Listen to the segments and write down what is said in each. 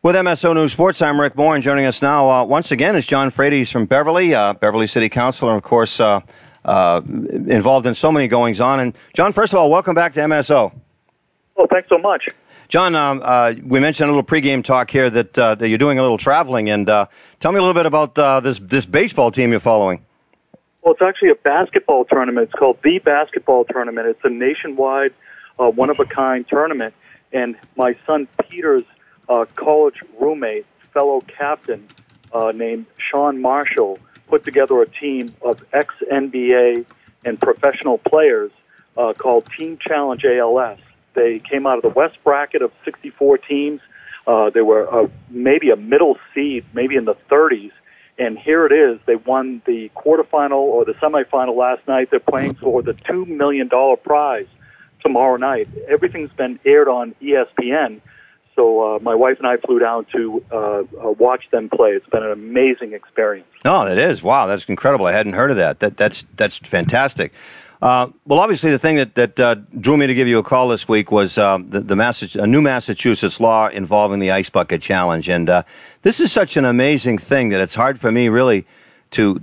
With MSO News Sports, I'm Rick Moore, and joining us now once again is John Frady. He's from Beverly, Beverly City Councilor, and of course involved in so many goings on. And John, first of all, welcome back to MSO. Oh, thanks so much. John, we mentioned a little pregame talk here that you're doing a little traveling, and tell me a little bit about this baseball team you're following. Well, it's actually a basketball tournament. It's called the Basketball Tournament. It's a nationwide, one-of-a-kind tournament, and my son Peter's college roommate, fellow captain named Sean Marshall, put together a team of ex-NBA and professional players called Team Challenge ALS. They came out of the West bracket of 64 teams. They were maybe a middle seed, maybe in the 30s. And here it is. They won the quarterfinal or the semifinal last night. They're playing for the $2 million prize tomorrow night. Everything's been aired on ESPN. So my wife and I flew down to watch them play. It's been an amazing experience. Oh, it is. Wow, that's incredible. I hadn't heard of that. That's fantastic. Well, obviously, the thing that drew me to give you a call this week was a new Massachusetts law involving the Ice Bucket Challenge. And this is such an amazing thing that it's hard for me really to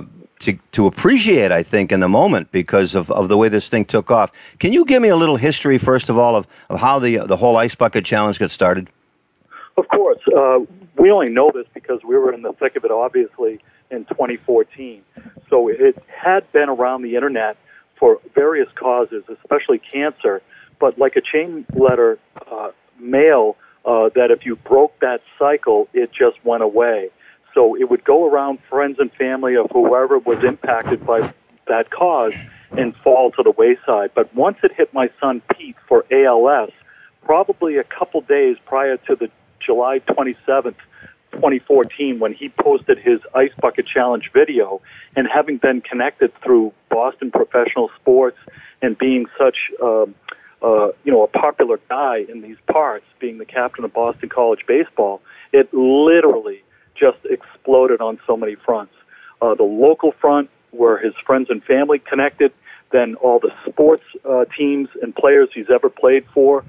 appreciate, I think, in the moment because of the way this thing took off. Can you give me a little history, first of all, of how the whole Ice Bucket Challenge got started? Of course. We only know this because we were in the thick of it, obviously, in 2014. So it had been around the Internet for various causes, especially cancer, but like a chain letter mail, that if you broke that cycle, it just went away. So it would go around friends and family of whoever was impacted by that cause and fall to the wayside. But once it hit my son Pete for ALS, probably a couple days prior to the July 27th, 2014, when he posted his Ice Bucket Challenge video, and having been connected through Boston Professional Sports and being such a popular guy in these parts, being the captain of Boston College baseball, it literally just exploded on so many fronts. The local front, where his friends and family connected, then all the sports teams and players he's ever played for,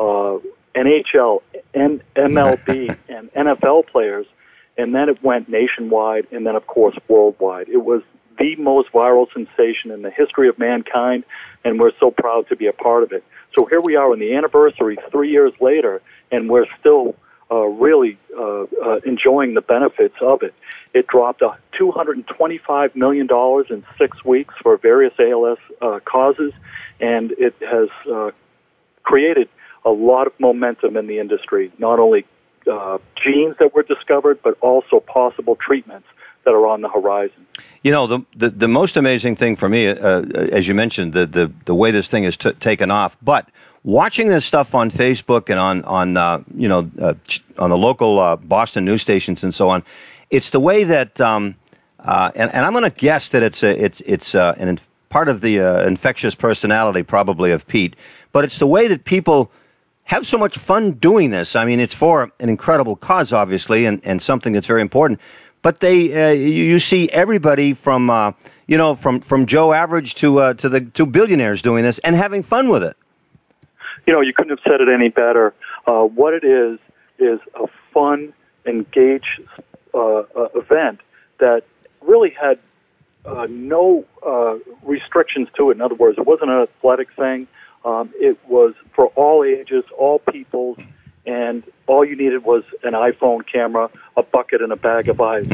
NHL, MLB, and NFL players, and then it went nationwide, and then, of course, worldwide. It was the most viral sensation in the history of mankind, and we're so proud to be a part of it. So here we are on the anniversary 3 years later, and we're still really enjoying the benefits of it. It dropped $225 million in 6 weeks for various ALS causes, and it has created a lot of momentum in the industry, not only genes that were discovered, but also possible treatments that are on the horizon. You know, the most amazing thing for me, as you mentioned, the way this thing has taken off, but watching this stuff on Facebook and on the local Boston news stations and so on, it's the way that, and I'm going to guess that it's part of the infectious personality probably of Pete, but it's the way that people have so much fun doing this. I mean, it's for an incredible cause, obviously, and something that's very important. But you see everybody from Joe Average to the billionaires doing this and having fun with it. You know, you couldn't have said it any better. What it is a fun, engaged event that really had no restrictions to it. In other words, it wasn't an athletic thing. It was for all ages, all peoples, and all you needed was an iPhone camera, a bucket, and a bag of ice.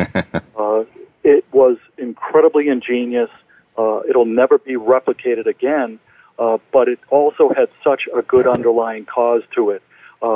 It was incredibly ingenious. It'll never be replicated again, but it also had such a good underlying cause to it.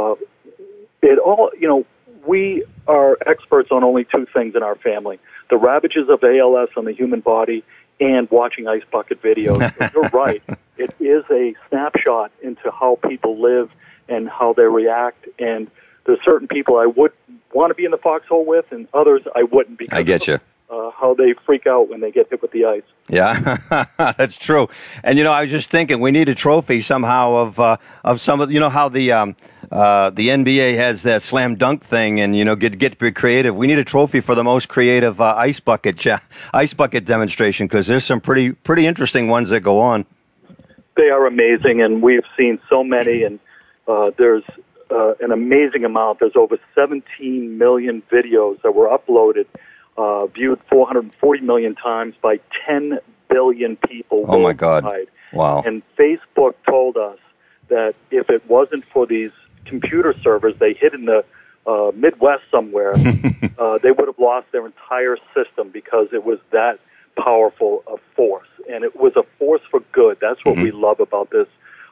We are experts on only two things in our family: the ravages of ALS on the human body and watching Ice Bucket videos. So you're right. It is a snapshot into how people live and how they react. And there's certain people I would want to be in the foxhole with, and others I wouldn't, because I get you. How they freak out when they get hit with the ice. Yeah, that's true. And I was just thinking we need a trophy somehow of some of how the NBA has that slam dunk thing, and get to be creative. We need a trophy for the most creative ice bucket demonstration, because there's some pretty interesting ones that go on. They are amazing, and we've seen so many, and there's an amazing amount. There's over 17 million videos that were uploaded, viewed 440 million times by 10 billion people worldwide. Oh, my God. Wow. And Facebook told us that if it wasn't for these computer servers they hid in the Midwest somewhere, they would have lost their entire system because it was that powerful a force. And it was a force for good. That's what we love about this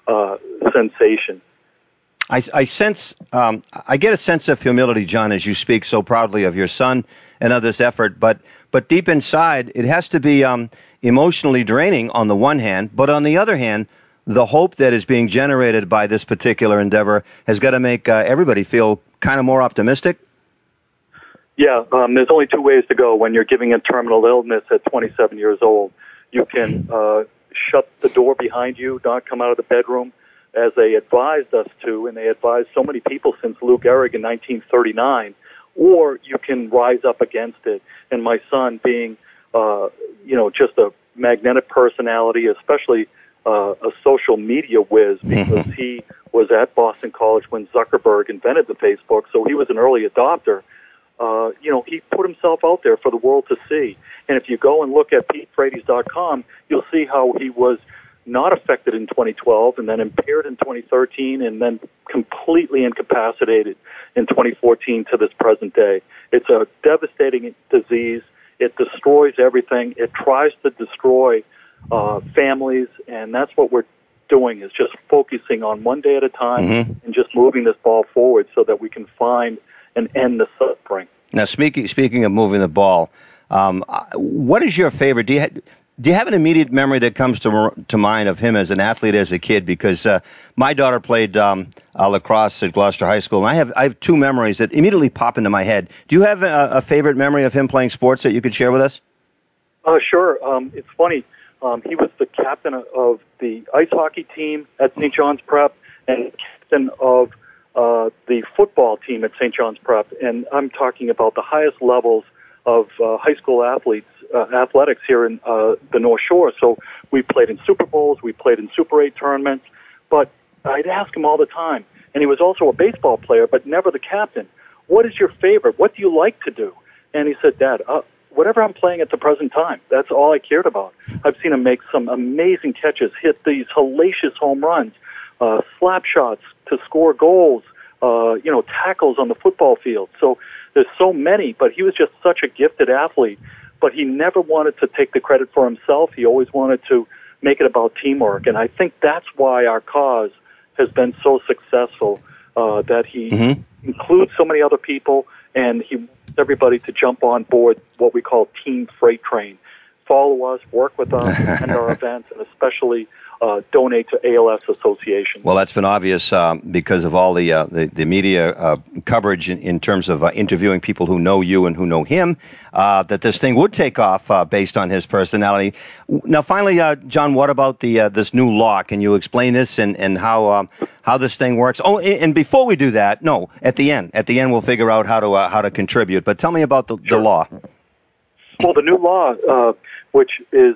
sensation. I sense, I get a sense of humility, John, as you speak so proudly of your son and of this effort. But deep inside, it has to be emotionally draining on the one hand, but on the other hand, the hope that is being generated by this particular endeavor has got to make everybody feel kind of more optimistic. Yeah, there's only two ways to go when you're giving a terminal illness at 27 years old. You can shut the door behind you, not come out of the bedroom, as they advised us to, and they advised so many people since Lou Gehrig in 1939, or you can rise up against it. And my son, being, just a magnetic personality, especially a social media whiz, because he was at Boston College when Zuckerberg invented the Facebook, so he was an early adopter. He put himself out there for the world to see. And if you go and look at PeteFreitas.com, you'll see how he was not affected in 2012 and then impaired in 2013 and then completely incapacitated in 2014 to this present day. It's a devastating disease. It destroys everything. It tries to destroy families, and that's what we're doing, is just focusing on one day at a time and just moving this ball forward so that we can find and end the suffering. Now, speaking of moving the ball, what is your favorite? Do you have an immediate memory that comes to mind of him as an athlete as a kid? Because my daughter played lacrosse at Gloucester High School, and I have two memories that immediately pop into my head. Do you have a favorite memory of him playing sports that you could share with us? Sure. It's funny. He was the captain of the ice hockey team at St. John's Prep and captain of the football team at St. John's Prep. And I'm talking about the highest levels of high school athletics here in the North Shore. So we played in Super Bowls, we played in Super 8 tournaments, but I'd ask him all the time. And he was also a baseball player, but never the captain. What is your favorite? What do you like to do? And he said, Dad, whatever I'm playing at the present time, that's all I cared about. I've seen him make some amazing catches, hit these hellacious home runs, slap shots to score goals, tackles on the football field. So there's so many, but he was just such a gifted athlete. But he never wanted to take the credit for himself. He always wanted to make it about teamwork. And I think that's why our cause has been so successful, that he includes so many other people, and he wants everybody to jump on board what we call Team Freight Train. Follow us, work with us, attend our events, and especially donate to ALS Association. Well, that's been obvious because of all the media coverage in terms of interviewing people who know you and who know him, that this thing would take off based on his personality. Now, finally, John, what about this new law? Can you explain this and how this thing works? Oh, and before we do that, no, at the end we'll figure out how to contribute. But tell me about the law. Well, the new law, which is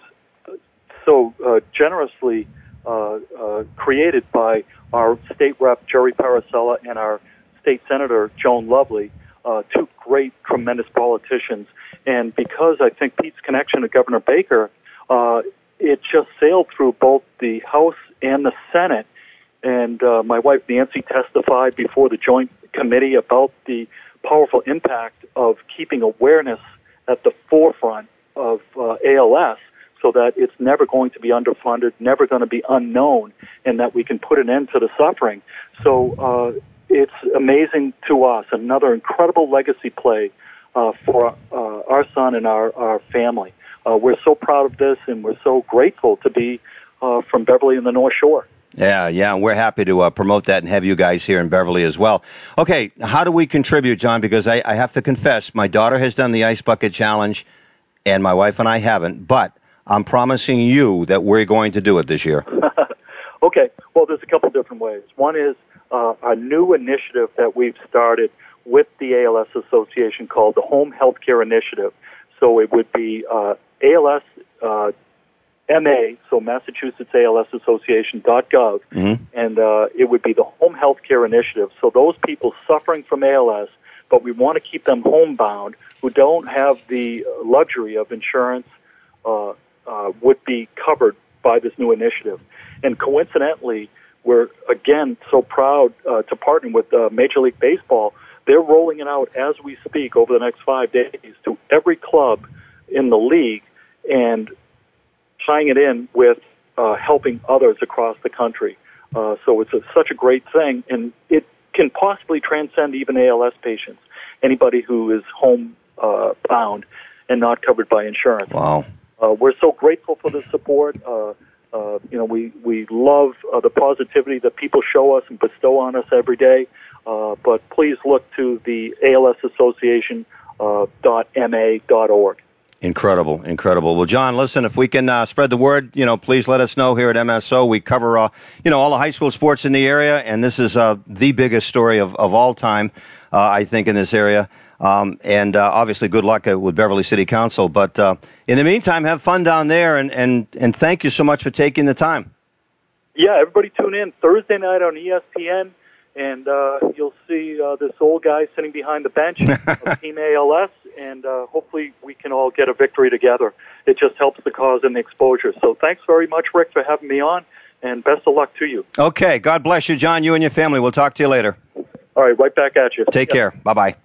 so generously created by our state rep, Jerry Paracella, and our state senator, Joan Lovely, two great, tremendous politicians. And because I think Pete's connection to Governor Baker, it just sailed through both the House and the Senate. And my wife, Nancy, testified before the Joint Committee about the powerful impact of keeping awareness at the forefront of ALS, so that it's never going to be underfunded, never going to be unknown, and that we can put an end to the suffering. So it's amazing to us, another incredible legacy play for our son and our family. We're so proud of this, and we're so grateful to be from Beverly and the North Shore. Yeah, we're happy to promote that and have you guys here in Beverly as well. Okay, how do we contribute, John? Because I have to confess, my daughter has done the Ice Bucket Challenge, and my wife and I haven't, but I'm promising you that we're going to do it this year. Okay, well, there's a couple different ways. One is a new initiative that we've started with the ALS Association called the Home Healthcare Initiative. So it would be ALS MA, so Massachusetts ALS Association.gov, and it would be the Home Health Care Initiative. So those people suffering from ALS, but we want to keep them homebound, who don't have the luxury of insurance, would be covered by this new initiative. And coincidentally, we're, again, so proud to partner with Major League Baseball. They're rolling it out as we speak over the next 5 days to every club in the league and tying it in with helping others across the country. So it's such a great thing, and it can possibly transcend even ALS patients, anybody who is home-bound and not covered by insurance. Wow. We're so grateful for the support. We love the positivity that people show us and bestow on us every day. But please look to the ALS Association .ma.org. Incredible. Well, John, listen, if we can spread the word, please let us know here at MSO. We cover, all the high school sports in the area, and this is the biggest story of all time, I think, in this area. And obviously, good luck with Beverly City Council. But in the meantime, have fun down there, and thank you so much for taking the time. Yeah, everybody tune in Thursday night on ESPN, and you'll see this old guy sitting behind the bench of Team ALS, and hopefully we can all get a victory together. It just helps the cause and the exposure. So thanks very much, Rick, for having me on, and best of luck to you. Okay, God bless you, John, you and your family. We'll talk to you later. All right, right back at you. Take care. Bye-bye.